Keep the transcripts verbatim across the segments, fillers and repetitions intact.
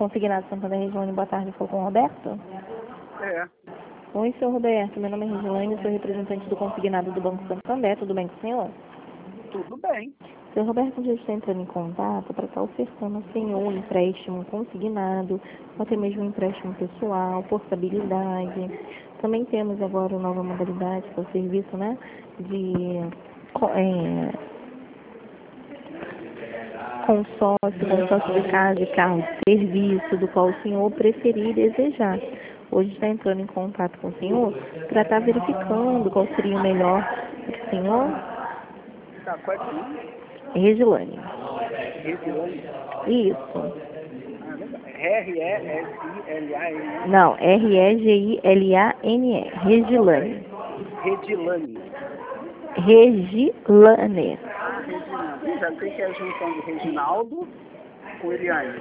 Consignado Santander Regiane, boa tarde, estou com o Roberto? É, Oi, senhor Roberto, meu nome é Regiane, sou representante do consignado do Banco Santander, tudo bem com o senhor? tudo bem. Senhor Roberto, já está entrando em contato para estar ofertando ao senhor um empréstimo consignado, ou até mesmo um empréstimo pessoal, portabilidade. Também temos agora uma nova modalidade, que é o serviço, né, de co- é, consórcio, consórcio de casa, de carro, de serviço, do qual o senhor preferir e desejar. Hoje está entrando em contato com o senhor para estar verificando qual seria o melhor para o senhor. Tá, qual é o nome? Regilane. Resilane? Isso. Ah, legal. R E S I L A N. Não, R E G I L A N E. Regilane. Redilane. Regilane. Ah, Regilane. Ih, já sei que é a junção de Reginaldo com Eliane.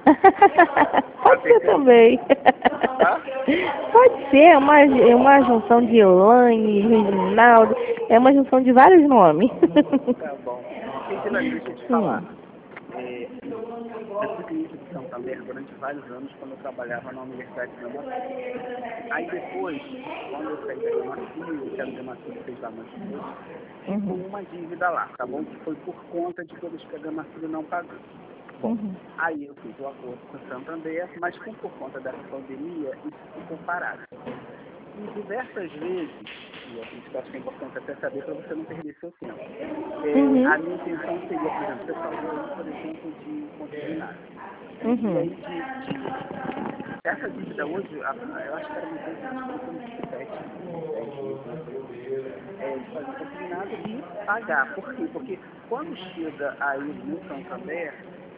Pode ser também. Tá? Pode ser, é uma, é uma junção de Elaine, Reginaldo, é uma junção de vários nomes. Tá bom. Resilane, deixa eu te falar. É, eu fui cliente do Santander durante vários anos quando eu trabalhava na Universidade de Gama Filho. Aí depois, quando eu saí da Gama Filho, que a Gama Filho fez lá mais coisas, ficou Uhum. uma dívida lá, tá bom? Que foi por conta de coisas que a Gama Filho não pagou. Bom, Uhum. aí eu fiz o acordo com o Santander, mas como por conta dessa pandemia, isso ficou parado. E diversas vezes, e assim, isso eu acho que é importante até saber para você não perder seu tempo, é, Uhum. a minha intenção seria, por exemplo, você falou, por exemplo, de consignado. E Uhum. aí, de, de, essa dívida hoje, a- a- eu acho que era uma coisa de sete, dez mil, uma coisa assim, é, de fazer consignado e pagar. Por quê? Porque quando chega aí no Santander,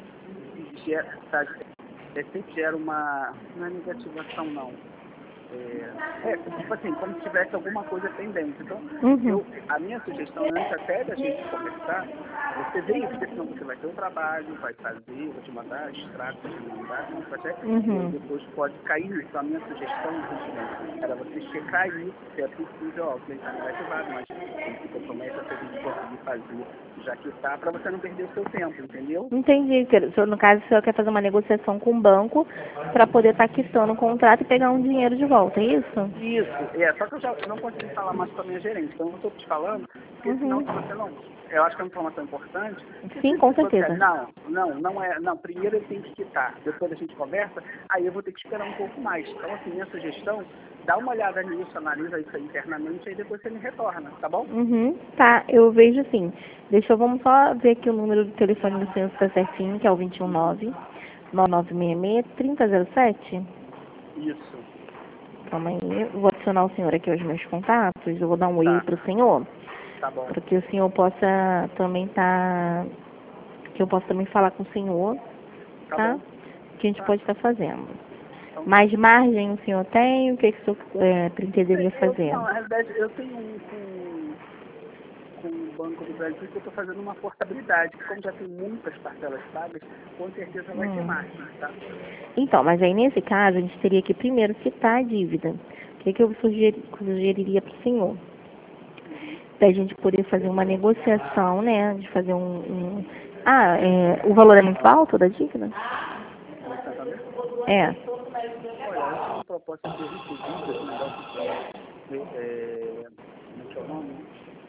gera, tá, é, sempre gera uma, não é negativação não, é, é, tipo assim, como se tivesse alguma coisa pendente. Então, Uhum. eu, a minha sugestão, antes até da gente conversar, você vê isso, porque senão você vai ter o trabalho, vai fazer, vou te mandar extrato, vou te mandar, tudo, até, e aí Uhum. depois pode cair nisso. A minha sugestão, Regina, era você checar isso, se é possível, ó, o cliente está negativado, mas ele se compromete a se a gente conseguir fazer, já que está, para você não perder o seu tempo, entendeu? Entendi. que o senhor, No caso, o senhor quer fazer uma negociação com o banco para poder estar quitando o contrato e pegar um dinheiro de volta, é isso? Isso, é, só que eu já não consegui falar mais com a minha gerente, então eu estou te falando, porque senão Uhum. se você não. Eu acho que é uma informação importante, porque Sim, se com você certeza. não, não, não é, não, primeiro ele tem que quitar, depois a gente conversa, aí eu vou ter que esperar um pouco mais. Então, assim, minha sugestão, dá uma olhada nisso, analisa isso aí internamente, aí depois você me retorna, tá bom? Uhum. Tá, eu vejo sim. Deixa eu, vamos só ver aqui o número do telefone do senhor se tá certinho, que é o dois um nove, nove nove seis seis, três zero zero sete. Isso, Calma aí, eu vou adicionar o senhor aqui aos meus contatos, eu vou dar um oi tá, pro senhor, tá bom, para que o senhor possa também tá, que eu possa também falar com o senhor, tá tá? bom, O que a gente tá, pode estar fazendo. então tá. Mais margem o senhor tem? O que, que o senhor é, pretenderia Eu, fazer? não, na realidade, eu tenho um com com o Banco do Brasil que eu estou fazendo uma portabilidade, que como já tem muitas parcelas pagas, com certeza vai ter Hum. margem, tá? Então, mas aí nesse caso a gente teria que primeiro quitar a dívida. O que, que eu sugeri- sugeriria para o senhor? Uhum. Para a gente poder fazer uma negociação, né? De fazer um. um... Ah, é, o valor é muito alto da dívida? Do Santander? É. Olha, eu tenho uma proposta de recebida, esse negócio de, de é, como é que é o nome?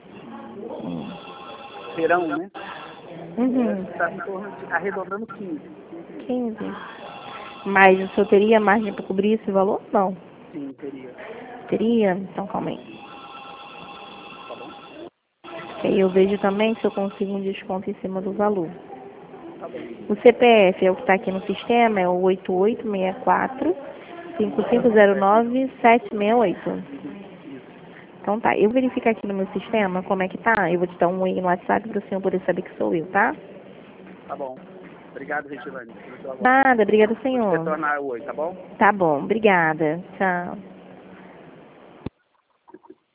De Hum. verão, né? Deve Uhum. estar em torno de, arredondando quinze, quinze mil. quinze. Mas o senhor teria margem para cobrir esse valor? Não. Sim, teria. Teria? Então calma aí. Tá bom? Aí eu vejo também se eu consigo um desconto em cima do valor. Tá bom. O C P F é o que está aqui no sistema, é o oito oito seis quatro, cinco cinco zero nove, sete seis oito. Isso. Então tá, eu verifico aqui no meu sistema como é que tá, eu vou te dar um oi no WhatsApp para o senhor poder saber que sou eu, tá? Tá bom. Obrigado, Regilane. Eu tô agora. Nada, obrigada, Vou te senhor. retornar hoje, tá bom? Tá bom, obrigada. Tchau.